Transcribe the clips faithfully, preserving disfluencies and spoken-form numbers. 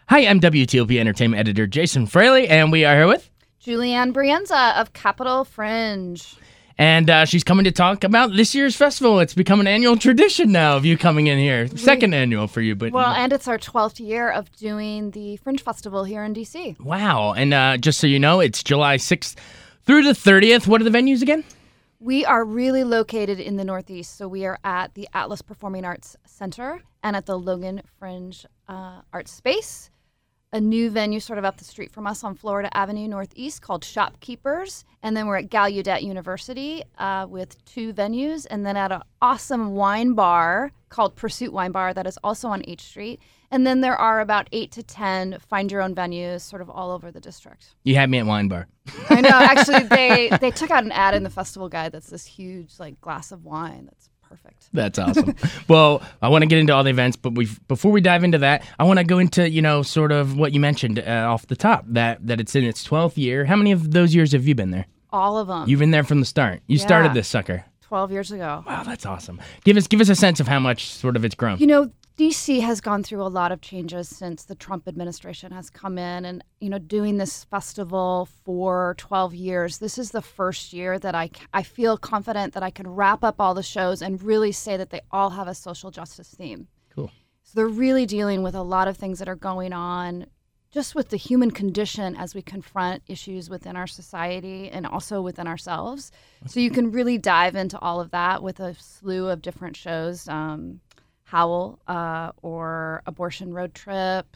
Hi, I'm W T O P Entertainment Editor Jason Fraley, and we are here with... Julianne Brienza of Capitol Fringe. And uh, she's coming to talk about this year's festival. It's become an annual tradition now of you coming in here. Second we, annual for you. but Well, and it's our twelfth year of doing the Fringe Festival here in D C. Wow. And uh, just so you know, it's July sixth through the thirtieth. What are the venues again? We are really located in the Northeast, so we are at the Atlas Performing Arts Center and at the Logan Fringe uh, Arts Space, a new venue sort of up the street from us on Florida Avenue Northeast called Shopkeepers. And then we're at Gallaudet University uh, with two venues, and then at an awesome wine bar called Pursuit Wine Bar that is also on H Street. And then there are about eight to ten find your own venues sort of all over the district. You had me at Wine Bar. I know. Actually, they, they took out an ad in the festival guide that's this huge like glass of wine that's perfect. That's awesome. Well, I want to get into all the events, but we before we dive into that, I want to go into, you know, sort of what you mentioned uh, off the top, that that it's in its twelfth year. How many of those years have you been there? All of them. You've been there from the start. You Yeah. started this sucker. twelve years ago. Wow, that's awesome. Give us give us a sense of how much sort of it's grown. You know, D C has gone through a lot of changes since the Trump administration has come in, and, you know, doing this festival for twelve years, this is the first year that I, I feel confident that I can wrap up all the shows and really say that they all have a social justice theme. Cool. So they're really dealing with a lot of things that are going on just with the human condition as we confront issues within our society and also within ourselves. So you can really dive into all of that with a slew of different shows. Um, Howl uh, or Abortion Road Trip.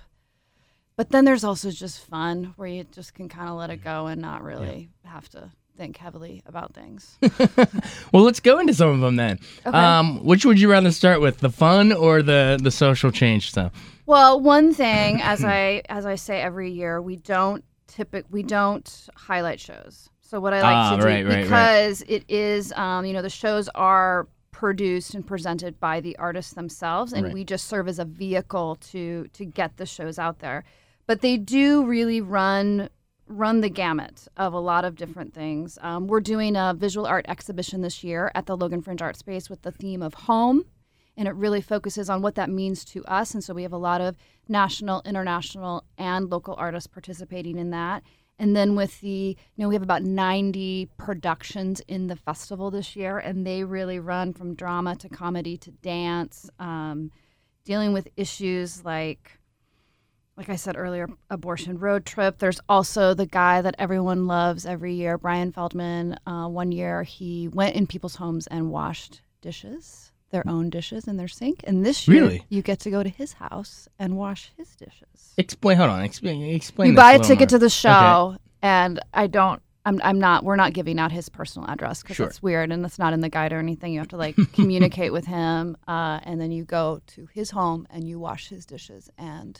But then there's also just fun where you just can kind of let it go and not really yeah. have to think heavily about things. Well, let's go into some of them then. Okay. Um, which would you rather start with, the fun or the, the social change stuff? Well, one thing, as I as I say every year, we don't typic we don't highlight shows. So what I like ah, to do right, right, because right. it is, um, you know, the shows are produced and presented by the artists themselves, and right. we just serve as a vehicle to to get the shows out there. But they do really run run the gamut of a lot of different things. Um, we're doing a visual art exhibition this year at the Logan Fringe Art Space with the theme of home, and it really focuses on what that means to us. And so we have a lot of national, international, and local artists participating in that. And then with the, you know, we have about ninety productions in the festival this year, and they really run from drama to comedy to dance, um, dealing with issues like, like I said earlier, Abortion Road Trip. There's also the guy that everyone loves every year, Brian Feldman. Uh, one year he went in people's homes and washed dishes, their own dishes in their sink. And this year Really? you get to go to his house and wash his dishes. Explain. Hold on. Explain. Explain. You this buy a a little ticket more. to the show, Okay. and I don't. I'm. I'm not. We're not giving out his personal address because Sure. it's weird and it's not in the guide or anything. You have to like communicate with him, uh, and then you go to his home and you wash his dishes, and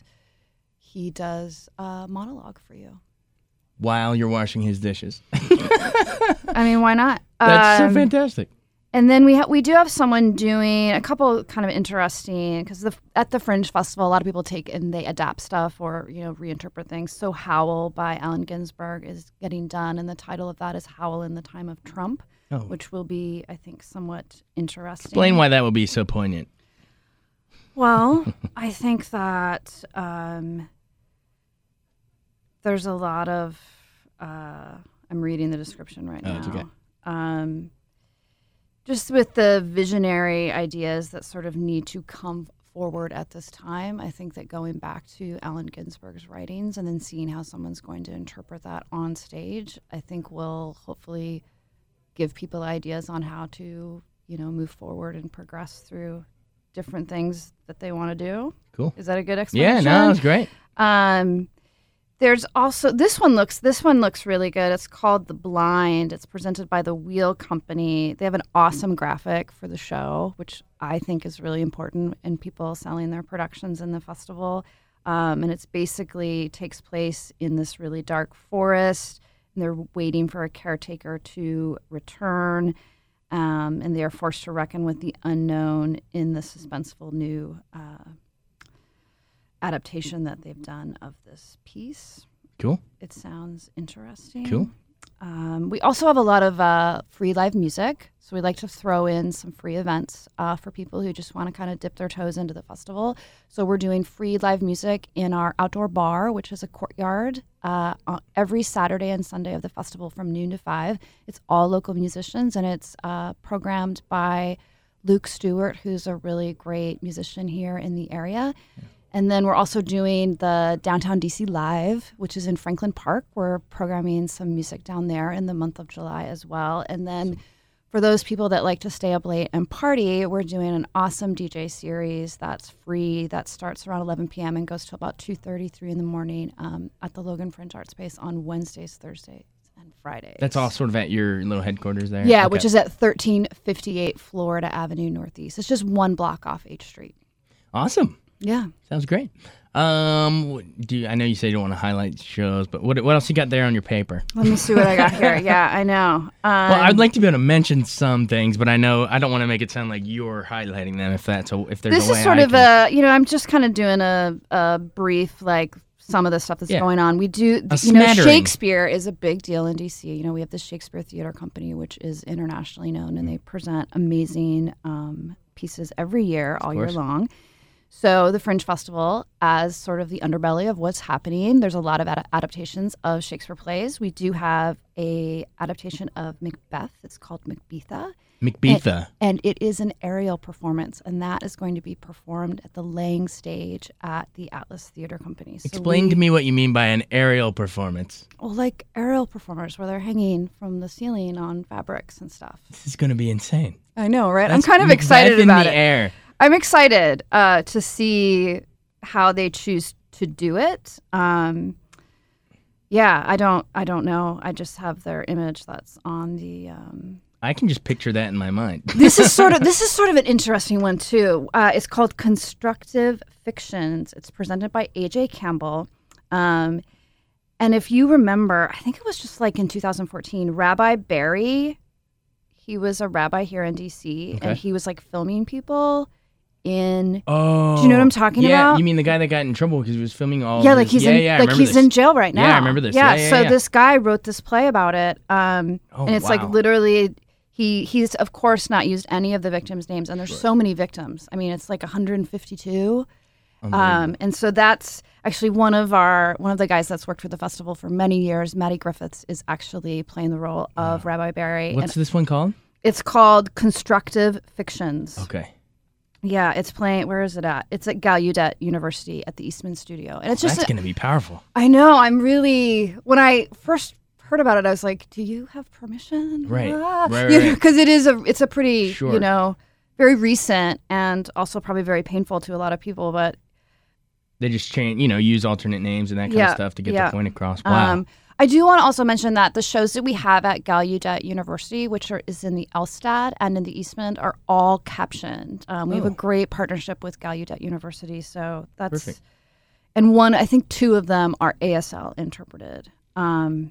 he does a monologue for you While you're washing his dishes. I mean, why not? That's Um, so fantastic. And then we ha- we do have someone doing a couple kind of interesting, because the, at the Fringe Festival, a lot of people take and they adapt stuff or, you know, reinterpret things. So Howl by Allen Ginsberg is getting done, and the title of that is Howl in the Time of Trump, Oh. which will be, I think, somewhat interesting. Explain why that would be so poignant. Well, I think that um, there's a lot of, uh, I'm reading the description right Oh, now. it's okay. Um, just with the visionary ideas that sort of need to come forward at this time, I think that going back to Allen Ginsberg's writings and then seeing how someone's going to interpret that on stage, I think will hopefully give people ideas on how to, you know, move forward and progress through different things that they want to do. Cool. Is that a good Yeah, explanation? no, it's great. Um, there's also this one looks this one looks really good. It's called The Blind. It's presented by the Wheel Company. They have an awesome graphic for the show, which I think is really important in people selling their productions in the festival. Um, and it's basically takes place in this really dark forest, and they're waiting for a caretaker to return. Um, and they are forced to reckon with the unknown in the suspenseful new uh, adaptation that they've done of this piece. Cool. It sounds interesting. Cool. Um, we also have a lot of uh, free live music. So we like to throw in some free events uh, for people who just want to kind of dip their toes into the festival. So we're doing free live music in our outdoor bar, which is a courtyard, uh, every Saturday and Sunday of the festival from noon to five. It's all local musicians, and it's uh, programmed by Luke Stewart, who's a really great musician here in the area. Yeah. And then we're also doing the Downtown D C Live, which is in Franklin Park. We're programming some music down there in the month of July as well. And then for those people that like to stay up late and party, we're doing an awesome D J series that's free, that starts around eleven p.m. and goes to about two thirty, three in the morning um, at the Logan Fringe Art Space on Wednesdays, Thursdays, and Fridays. That's all sort of at your little headquarters there? Yeah, okay. Which is at thirteen fifty-eight Florida Avenue Northeast. It's just one block off H Street. Awesome. Yeah. Sounds great. Um, do you, I know you say you don't want to highlight shows, but what what else you got there on your paper? Let me see what I got here. Yeah, I know. Um, well, I'd like to be able to mention some things, but I know I don't want to make it sound like you're highlighting them. If that's a, if there's this a way is sort I of can... a you know I'm just kind of doing a, a brief like some of the stuff that's Yeah. going on. We do A you know smattering. Shakespeare is a big deal in D C. You know we have the Shakespeare Theater Company, which is internationally known, and they present amazing um, pieces every year, all year course. long. So the Fringe Festival, as sort of the underbelly of what's happening, there's a lot of ad- adaptations of Shakespeare plays. We do have a adaptation of Macbeth. It's called Macbetha. Macbetha. And, and it is an aerial performance, and that is going to be performed at the Lang Stage at the Atlas Theater Company. So Explain we, to me what you mean by an aerial performance. Well, like aerial performers where they're hanging from the ceiling on fabrics and stuff. This is going to be insane. I know, right? That's I'm kind of Macbeth excited in about the it. air. I'm excited uh, to see how they choose to do it. Um, yeah, I don't, I don't know. I just have their image that's on the. Um... I can just picture that in my mind. This is sort of, this is sort of an interesting one too. Uh, it's called Constructive Fictions. It's presented by A J Campbell, um, and if you remember, I think it was just like in two thousand fourteen, Rabbi Barry. He was a rabbi here in D C, Okay. and he was like filming people. In Oh, do you know what I'm talking yeah, about? You mean the guy that got in trouble because he was filming all? Yeah, of like his... he's yeah, in yeah, I like remember he's this. in jail right now. Yeah, I remember this. Yeah, Yeah, yeah, so yeah. this guy wrote this play about it, um, Oh, and it's like wow. literally he he's of course not used any of the victims' names, and there's Sure. so many victims. I mean, it's like one hundred fifty-two, Unbelievable. um, and so that's actually one of our one of the guys that's worked for the festival for many years. Maddie Griffiths is actually playing the role of Rabbi Barry. What's and this one called? it's called Constructive Fictions. Okay. Yeah, it's playing. Where is it at? It's at Gallaudet University at the Eastman Studio, and it's just That's a- going to be powerful. I know. I'm really. When I first heard about it, I was like, "Do you have permission?" Right. Ah. Right, You right, know, because it is a. It's a pretty. Sure. You know, very recent and also probably very painful to a lot of people. But They just change, you know, use alternate names and that kind Yeah, of stuff to get yeah. the point across. Wow. um, I do want to also mention that the shows that we have at Gallaudet University, which are, is in the Elstad and in the Eastman, are all captioned. Um, we have Oh. a great partnership with Gallaudet University, so that's. Perfect. And one, I think two of them are A S L interpreted. Um,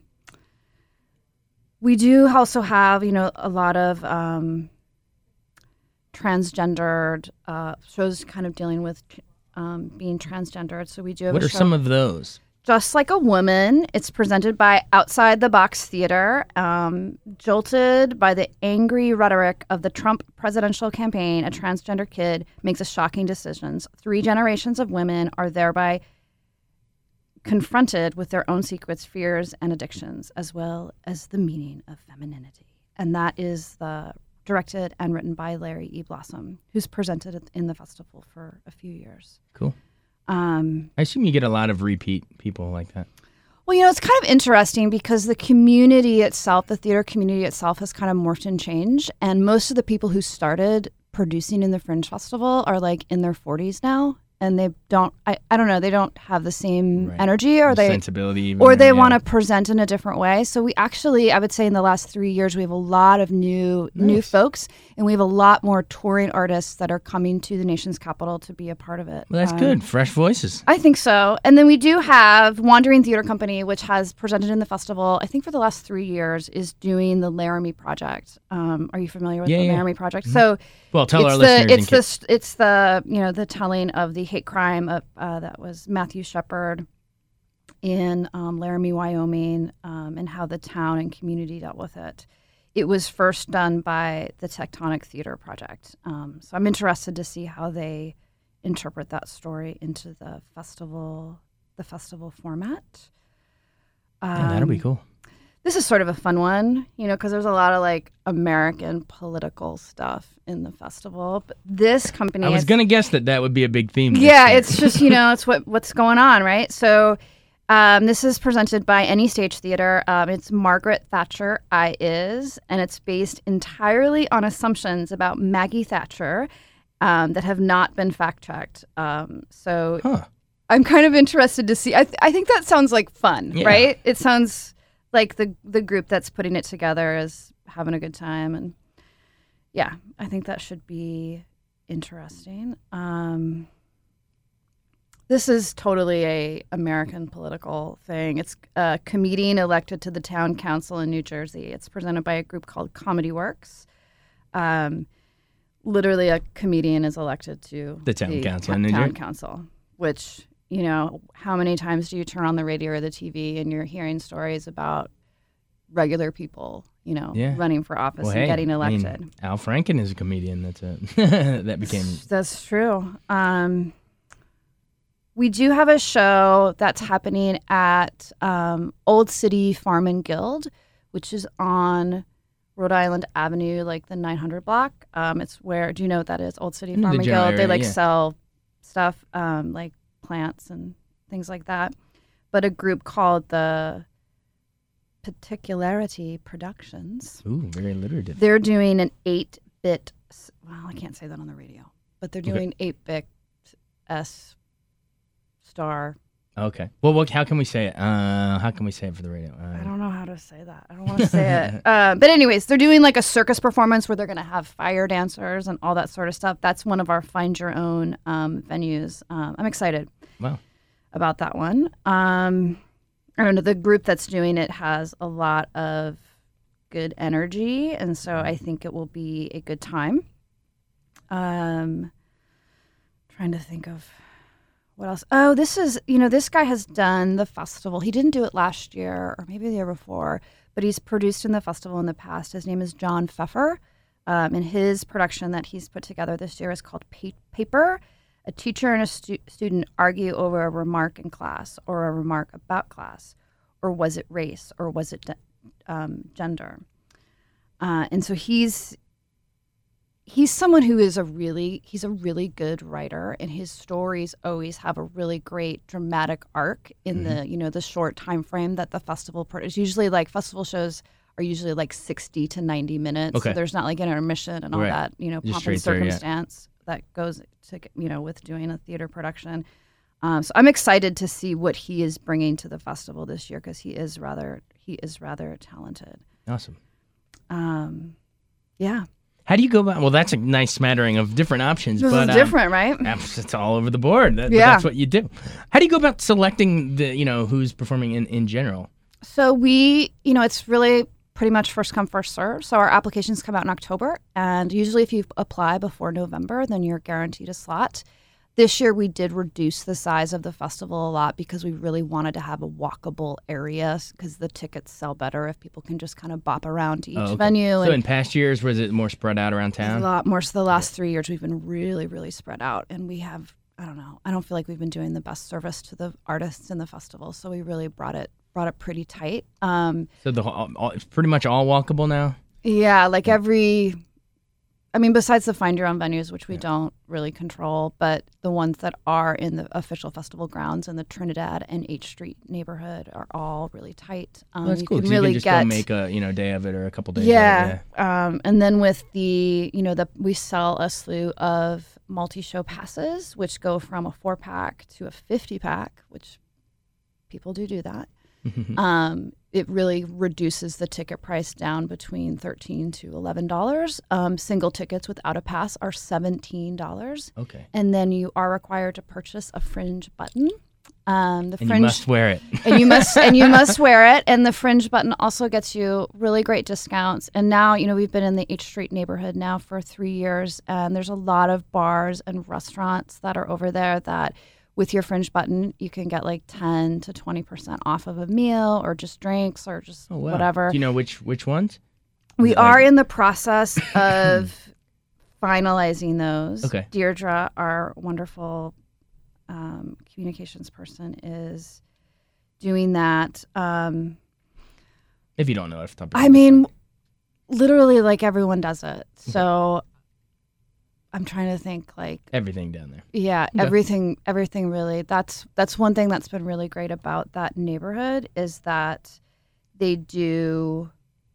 we do also have, you know, a lot of um, transgendered uh, shows kind of dealing with um, being transgendered. So we do have What a are show, some of those? Just Like a Woman. It's presented by Outside the Box Theater. Um, jolted by the angry rhetoric of the Trump presidential campaign, a transgender kid makes a shocking decisions. Three generations of women are thereby confronted with their own secrets, fears, and addictions, as well as the meaning of femininity. And that is the directed and written by Larry E. Blossom, who's presented it in the festival for a few years. Cool. Um, I assume you get a lot of repeat people like that. well, you know, it's kind of interesting because the community itself, the theater community itself, has kind of morphed and changed. And most of the people who started producing in the Fringe Festival are like in their forties now. And they don't, I, I don't know, they don't have the same Right. energy or The they sensibility, even, or they yeah. want to present in a different way. So we actually, I would say in the last three years, we have a lot of new new Nice. folks, and we have a lot more touring artists that are coming to the nation's capital to be a part of it. Well, that's Um, good. Fresh voices. I think so. And then we do have Wandering Theater Company, which has presented in the festival, I think for the last three years, is doing the Laramie Project. Um, are you familiar with Yeah, the yeah. Laramie Project? So Well, tell it's our the listeners. it's in the case- it's the you know the telling of the hate crime of uh, that was Matthew Shepard in um, Laramie, Wyoming, um, and how the town and community dealt with it. It was first done by the Tectonic Theater Project. Um, so I'm interested to see how they interpret that story into the festival, the festival format. Um, Yeah, that'll be cool. This is sort of a fun one, you know, because there's a lot of like American political stuff in the festival. But this company, I was is- gonna guess that that would be a big theme. this yeah, year. it's just, you know, it's what what's going on, right? So um, this is presented by Any Stage Theater. Um, it's Margaret Thatcher I Is, and it's based entirely on assumptions about Maggie Thatcher um, that have not been fact-checked. Um, so Huh. I'm kind of interested to see. I, th- I think that sounds like fun, Yeah. right? It sounds like the the group that's putting it together is having a good time. And yeah, I think that should be interesting. Um, This is totally a American political thing. It's a comedian elected to the town council in New Jersey. It's presented by a group called Comedy Works. Um, literally, a comedian is elected to The town council ca- in New town Jersey. council. Which, you know, how many times do you turn on the radio or the T V and you're hearing stories about regular people, you know, Yeah. running for office Well, and hey, getting I mean, elected? Al Franken is a comedian. That's a that became. That's true. Um, we do have a show that's happening at um, Old City Farm and Guild, which is on Rhode Island Avenue, like the nine hundred block. Um, it's where, do you know what that is? Old City Mm, Farm the and general Guild. They area, like yeah. sell stuff um, like plants and things like that. But a group called the Particularity Productions. Ooh, very alliterative. They're doing an eight-bit, well, I can't say that on the radio, but they're Okay. doing eight-bit S star. Okay. Well, what, how can we say it? Uh, how can we say it for the radio? Uh, I don't know how to say that. I don't want to say it. Uh, but anyways, they're doing like a circus performance where they're going to have fire dancers and all that sort of stuff. That's one of our Find Your Own um, venues. Um, I'm excited Wow. about that one. Um, I don't know. The group that's doing it has a lot of good energy, and so I think it will be a good time. Um, trying to think of what else. Oh, this is, you know, this guy has done the festival. He didn't do it last year or maybe the year before, but he's produced in the festival in the past. His name is John Pfeffer, um, and his production that he's put together this year is called Pa- Paper. A teacher and a stu- student argue over a remark in class or a remark about class, or was it race, or was it de- um, gender? Uh, and so he's he's someone who is a really he's a really good writer, and his stories always have a really great dramatic arc in the you know the short time frame that the festival. Pro- it's usually like festival shows are usually like sixty to ninety minutes, Okay. so there's not like an intermission and all Right. that you know Just pomp and straight through, yeah. circumstance that goes to you know with doing a theater production. Um, so I'm excited to see what he is bringing to the festival this year because he is rather he is rather talented. Awesome. Um, yeah, How do you go about? Well, that's a nice smattering of different options, this but is um, different, right? it's all over the board. That, but Yeah. that's what you do. How do you go about selecting the you know who's performing in, in general? So we, you know, it's really pretty much first come, first serve. So our applications come out in October, and usually if you apply before November, then you're guaranteed a slot. This year we did reduce the size of the festival a lot because we really wanted to have a walkable area because the tickets sell better if people can just kind of bop around to each Oh, okay. venue. So and in past years, was it more spread out around a town? lot more. So the last three years we've been really, really spread out, and we have, I don't know, I don't feel like we've been doing the best service to the artists in the festival. So we really brought it brought it pretty tight. Um, So the whole- all, it's pretty much all walkable now. Yeah, like every, I mean, besides the find your own venues, which we don't really control, but the ones that are in the official festival grounds in the Trinidad and H Street neighborhood are all really tight. Um, Well, that's you cool. can 'Cause really you can just get, go make a you know day of it or a couple days. yeah, Of it, yeah. Um, and then with the, you know, the we sell a slew of multi-show passes, which go from a four pack to a fifty pack, which people do do that. Um, it really reduces the ticket price down between thirteen to eleven dollars. Um, single tickets without a pass are seventeen dollars, Okay. and then you are required to purchase a fringe button. Um, the And fringe you must wear it. and you must and you must wear it. And the fringe button also gets you really great discounts. And now, you know, we've been in the H Street neighborhood now for three years, and there's a lot of bars and restaurants that are over there that with your Fringe button, you can get like ten to twenty percent off of a meal or just drinks or just Oh, wow. whatever. Do you know which which ones? We Is it are like- in the process of finalizing those. Okay. Deirdre, our wonderful um, communications person, is doing that. Um, If you don't know, off the top of your I head, mean, literally, like everyone does it. So I'm trying to think, like, everything down there. yeah, Okay. everything, everything. Really, that's that's one thing that's been really great about that neighborhood is that they do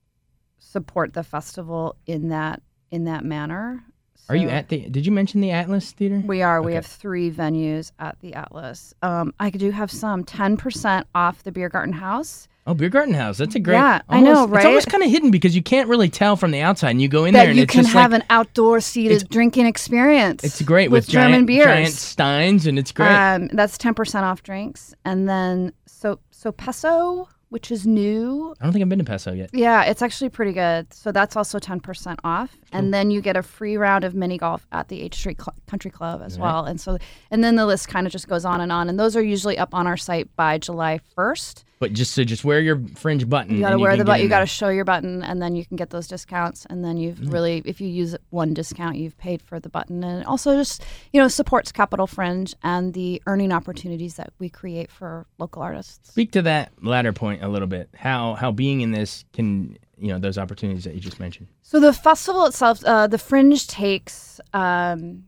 support the festival in that in that manner. Are you So- at the? Did you mention the Atlas Theater? We are. We Okay. have three venues at the Atlas. Um, I do have some ten percent off the Beer Garden House. Oh, Beer Garden House. That's a great. Yeah, I know, almost- It's almost right? kind of hidden because you can't really tell from the outside. And you go in there That and you it's can just have like an outdoor seated it's- drinking experience. it's great with, with, German giant, beers. giant steins, and it's great. Um, that's ten percent off drinks, and then so so peso, which is new. I don't think I've been to Peso yet. Yeah, it's actually pretty good. So that's also ten percent off. And then you get a free round of mini golf at the H Street Cl- Country Club as Right. well. And so, and then the list kind of just goes on and on. And those are usually up on our site by July first. But just so just wear your Fringe button. You got to and wear can the get button. in You got there. to show your button, and then you can get those discounts. And then you've really, if you use one discount, you've paid for the button. And it also just, you know, supports Capital Fringe and the earning opportunities that we create for local artists. Speak to that latter point a little bit. How how being in this can, you know, those opportunities that you just mentioned. So the festival itself, uh, the Fringe takes, um,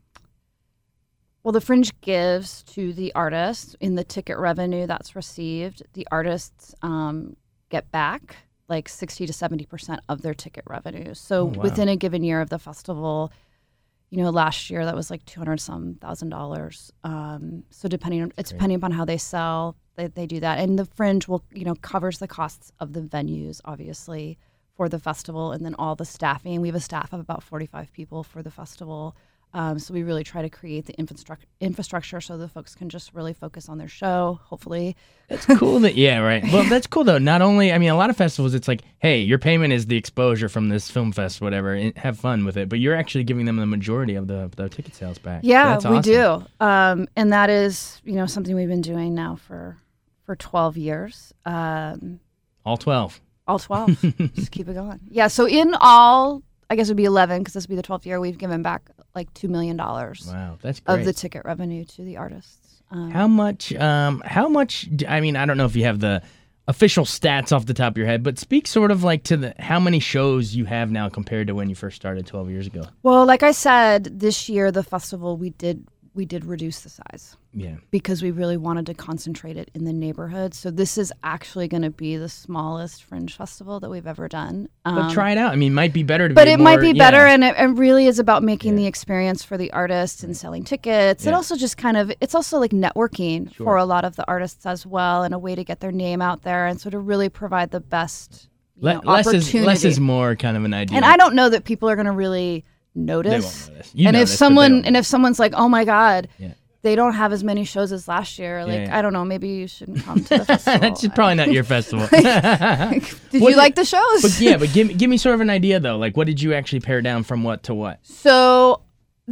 well, the Fringe gives to the artists in the ticket revenue that's received. The artists um, get back like sixty to seventy percent of their ticket revenue. So Oh, wow. within a given year of the festival, you know, last year that was like two hundred some thousand dollars. Um, so depending on, it's great. depending upon how they sell, they, they do that. And the Fringe will, you know, covers the costs of the venues, obviously, for the festival, and then all the staffing. We have a staff of about forty-five people for the festival. Um, so we really try to create the infrastructure infrastructure so the folks can just really focus on their show, hopefully. It's cool that yeah, right. Well, that's cool though. Not only, I mean, a lot of festivals, it's like, hey, your payment is the exposure from this film fest, whatever, and have fun with it. But you're actually giving them the majority of the, the ticket sales back. Yeah, That's we awesome. do. Um, and that is, you know, something we've been doing now for, for twelve years. Um, All twelve. all twelve. Just keep it going. Yeah, so in all, I guess it would be eleven because this would be the twelfth year, we've given back like two million dollars Wow, that's great. of the ticket revenue to the artists. Um, How much? Um, how much? d- I mean, I don't know if you have the official stats off the top of your head, but speak sort of like to the how many shows you have now compared to when you first started twelve years ago. well, like I said, this year, the festival, we did we did reduce the size Yeah. because we really wanted to concentrate it in the neighborhood. So this is actually going to be the smallest Fringe festival that we've ever done. But Um, try it out. I mean, it might be better to But be it might more- be yeah. better, and it, it really is about making Yeah. the experience for the artists and selling tickets. Yeah. And also just kind of, it's also like networking Sure. for a lot of the artists as well, and a way to get their name out there, and so to really provide the best you Le- know, less is opportunity. less is more kind of an idea. And I don't know that people are going to really They notice. won't notice. You and if notice, but they someone don't and if someone's like, "Oh my God," Yeah. they don't have as many shows as last year. Like yeah. I don't know, maybe you shouldn't come to the festival. That's probably not your festival. Did What you did- like the shows? But yeah, but give me give me sort of an idea though. Like, what did you actually pare down from what to what? So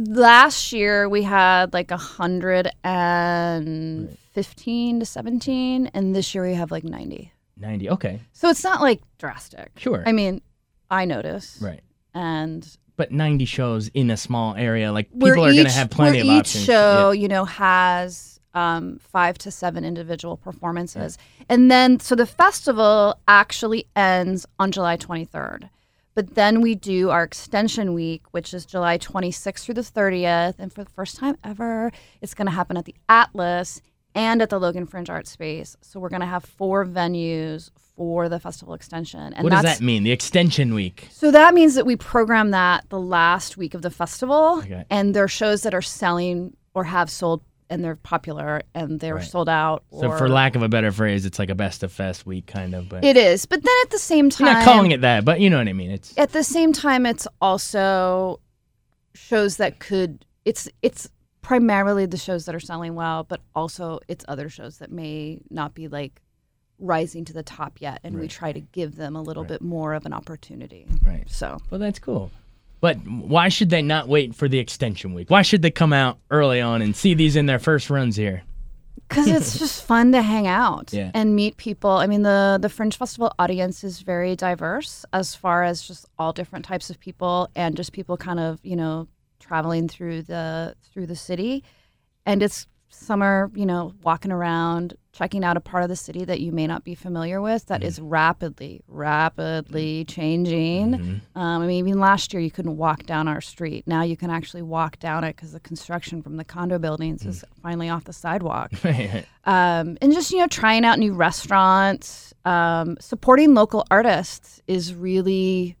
last year we had like a hundred and fifteen to seventeen, and this year we have like ninety. Ninety. Okay, So it's not like drastic. sure. I mean, I notice, right. and But ninety shows in a small area, like where people are going to each- have plenty where of each options. show, you know, has um, five to seven individual performances, and then so the festival actually ends on July twenty-third. But then we do our extension week, which is July twenty-sixth through the thirtieth, and for the first time ever, it's going to happen at the Atlas and at the Logan Fringe Art Space. So we're going to have four venues for the festival extension, and What does that's that mean? The extension week. so that means that we program that the last week of the festival, Okay. and there are shows that are selling or have sold, and they're popular, and they're Right. sold out. So or- for lack of a better phrase, it's like a best of fest week kind of. But it is. But then at the same time, I'm not calling it that, but you know what I mean. It's At the same time, it's also shows that could. It's it's primarily the shows that are selling well, but also it's other shows that may not be like rising to the top yet, and we Right. try to give them a little Right. bit more of an opportunity. right. So. Well, that's cool. But why should they not wait for the extension week? Why should they come out early on and see these in their first runs here? Because it's just fun to hang out Yeah. and meet people. I mean, the the Fringe Festival audience is very diverse as far as just all different types of people and just people kind of, you know, traveling through the through the city. And it's some are, you know, walking around, checking out a part of the city that you may not be familiar with that mm-hmm. is rapidly, rapidly changing. Mm-hmm. Um, I mean, even last year you couldn't walk down our street. Now you can actually walk down it because the construction from the condo buildings mm-hmm. is finally off the sidewalk. um, and just, you know, trying out new restaurants, um, supporting local artists is really,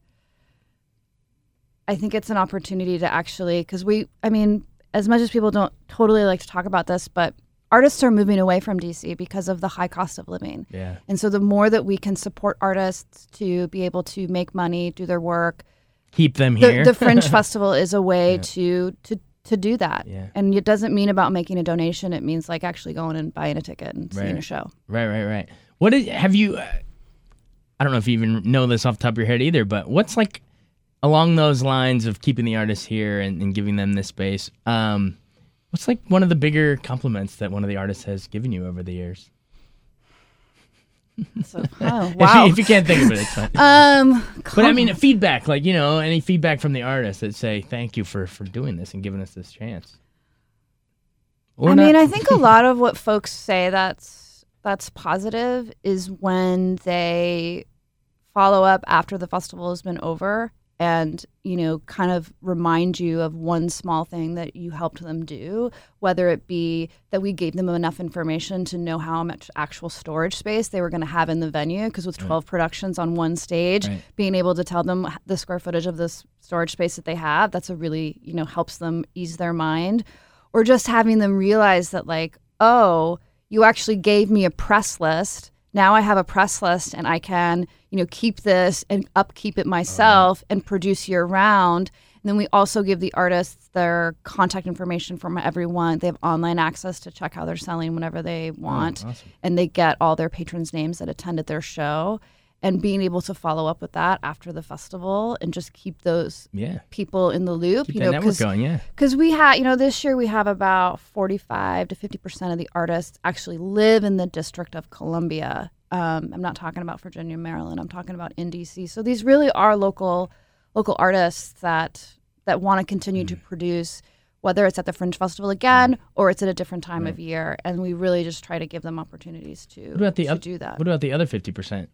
I think it's an opportunity to actually, because we, I mean, as much as people don't totally like to talk about this, but artists are moving away from D C because of the high cost of living. Yeah. And so the more that we can support artists to be able to make money, do their work, keep them the, here. the Fringe Festival is a way yeah. to to to do that. Yeah. And it doesn't mean about making a donation. It means like actually going and buying a ticket and right. seeing a show. Right, right, right. What is, have you, uh, I don't know if you even know this off the top of your head either, but what's like, along those lines of keeping the artists here and, and giving them this space, um, what's like one of the bigger compliments that one of the artists has given you over the years? So, oh, wow. if, you, if you can't think of it, it's fine. Um, but I mean, feedback, like, you know, any feedback from the artists that say, thank you for, for doing this and giving us this chance. Or I not. mean, I think a lot of what folks say that's that's positive is when they follow up after the festival has been over and, you know, kind of remind you of one small thing that you helped them do, whether it be that we gave them enough information to know how much actual storage space they were going to have in the venue, because with twelve right. productions on one stage, right. being able to tell them the square footage of this storage space that they have, that's a really, you know, helps them ease their mind. Or just having them realize that, like, oh, you actually gave me a press list. Now I have a press list and I can, you know, keep this and upkeep it myself uh-huh. and produce year round. And then we also give the artists their contact information from everyone. They have online access to check how they're selling whenever they want. Oh, awesome. And they get all their patrons' names that attended their show. And being able to follow up with that after the festival and just keep those yeah. people in the loop. Keep you that know, network going, yeah. Because we have, you know, this year we have about forty-five to fifty percent of the artists actually live in the District of Columbia. Um, I'm not talking about Virginia, Maryland. I'm talking about in D C. So these really are local local artists that that want to continue mm. to produce, whether it's at the Fringe Festival again or it's at a different time right. of year. And we really just try to give them opportunities to, what about the to up, do that. What about the other fifty percent?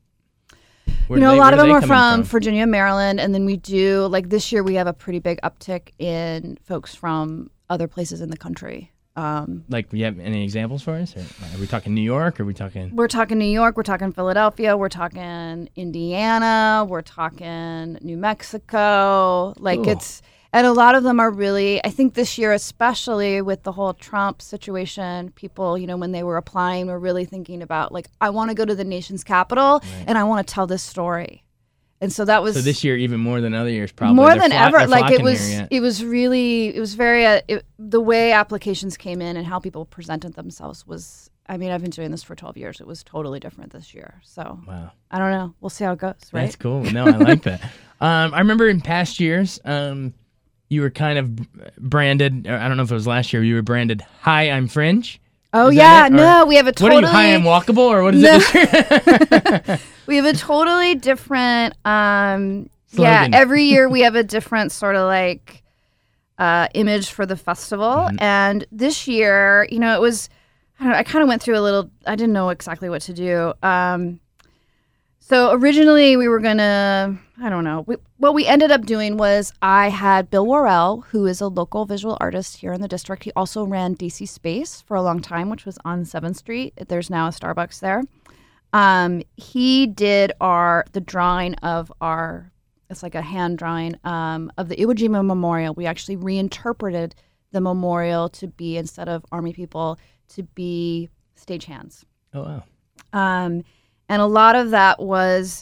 Where you know, they, a lot of them are from, from Virginia, Maryland, and then we do, like this year, we have a pretty big uptick in folks from other places in the country. Um, like, you have any examples for us? Or are we talking New York? Or are we talking? We're talking New York. We're talking Philadelphia. We're talking Indiana. We're talking New Mexico. Like, cool. it's... And a lot of them are really, I think this year, especially with the whole Trump situation, people, you know, when they were applying, were really thinking about, like, I want to go to the nation's capital right. and I want to tell this story. And so that was. So this year, even more than other years, probably. More they're than flo- ever. Like, it was, here, yeah. it was really, it was very, uh, it, the way applications came in and how people presented themselves was, I mean, I've been doing this for twelve years. It was totally different this year. So, wow. I don't know. We'll see how it goes, right? That's cool. No, I like that. Um, I remember in past years, um, you were kind of branded, I don't know if it was last year, you were branded, Hi, I'm Fringe. Oh, yeah. No, we have a totally... What are you, Hi, I'm Walkable, or what is no. it? We have a totally different, um, yeah, every year we have a different sort of like uh, image for the festival. Mm-hmm. And this year, you know, it was, I don't know, I kind of went through a little, I didn't know exactly what to do. Um, so originally we were going to, I don't know, we, what we ended up doing was I had Bill Worrell, who is a local visual artist here in the district. He also ran D C Space for a long time, which was on seventh Street. There's now a Starbucks there. Um, he did our, the drawing of our, it's like a hand drawing um, of the Iwo Jima Memorial. We actually reinterpreted the memorial to be, instead of army people, to be stagehands. Oh, wow. Um, and a lot of that was,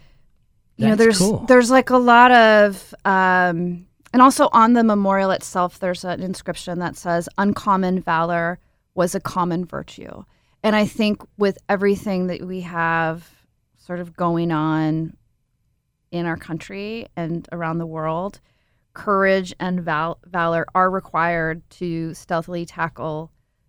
you That's know, there's cool. there's like a lot of, um, and also on the memorial itself, there's an inscription that says, "Uncommon valor was a common virtue." And I think with everything that we have sort of going on in our country and around the world, courage and val- valor are required to stealthily tackle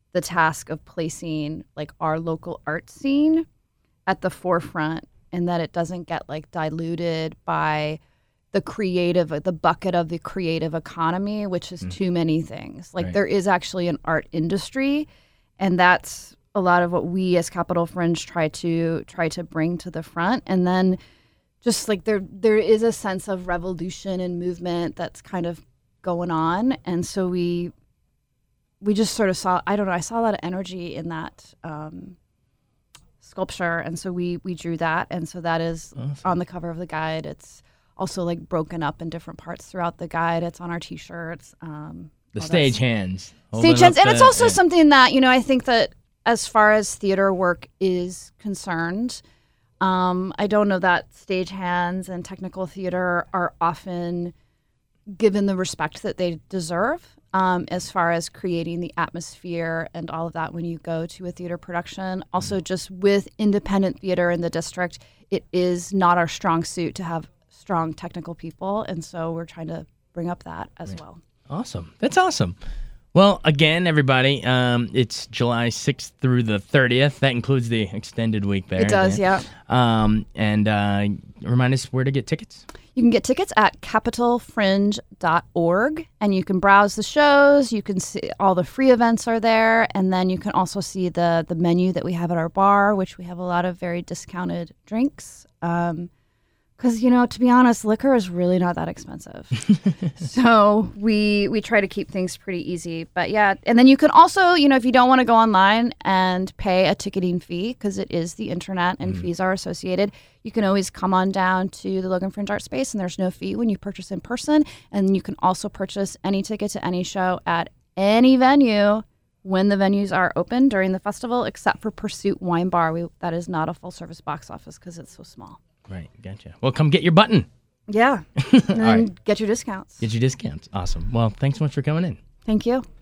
the task of placing like our local art scene at the forefront, and that it doesn't get like diluted by the creative, the bucket of the creative economy, which is mm. too many things. Like right. there is actually an art industry, and that's a lot of what we as Capitol Fringe try to try to bring to the front. And then just like there there is a sense of revolution and movement that's kind of going on, and so we we just sort of saw, I don't know, I saw a lot of energy in that um, sculpture, and so we we drew that, and so that is awesome. On the cover of the guide. It's also like broken up in different parts throughout the guide. It's on our T-shirts. Um, the stage hands. Stage hands, and the, it's also yeah. something that, you know, I think that as far as theater work is concerned, um, I don't know that stage hands and technical theater are often given the respect that they deserve. Um, as far as creating the atmosphere and all of that when you go to a theater production. Also, just with independent theater in the district, it is not our strong suit to have strong technical people, and so we're trying to bring up that as right. well. Awesome. That's awesome. Well, again, everybody, um, it's July sixth through the thirtieth. That includes the extended week there. It does, yeah. yeah. Um, and uh, remind us where to get tickets. You can get tickets at capitol fringe dot org, and you can browse the shows. You can see all the free events are there, and then you can also see the the menu that we have at our bar, which we have a lot of very discounted drinks. Um, Because, you know, to be honest, liquor is really not that expensive. So we we try to keep things pretty easy. But yeah, and then you can also, you know, if you don't want to go online and pay a ticketing fee, because it is the internet and mm. fees are associated, you can always come on down to the Logan Fringe Art Space, and there's no fee when you purchase in person. And you can also purchase any ticket to any show at any venue when the venues are open during the festival, except for Pursuit Wine Bar. We, that is not a full-service box office because it's so small. Right, gotcha. Well, come get your button. Yeah, and then right. get your discounts. Get your discounts. Awesome. Well, thanks so much for coming in. Thank you.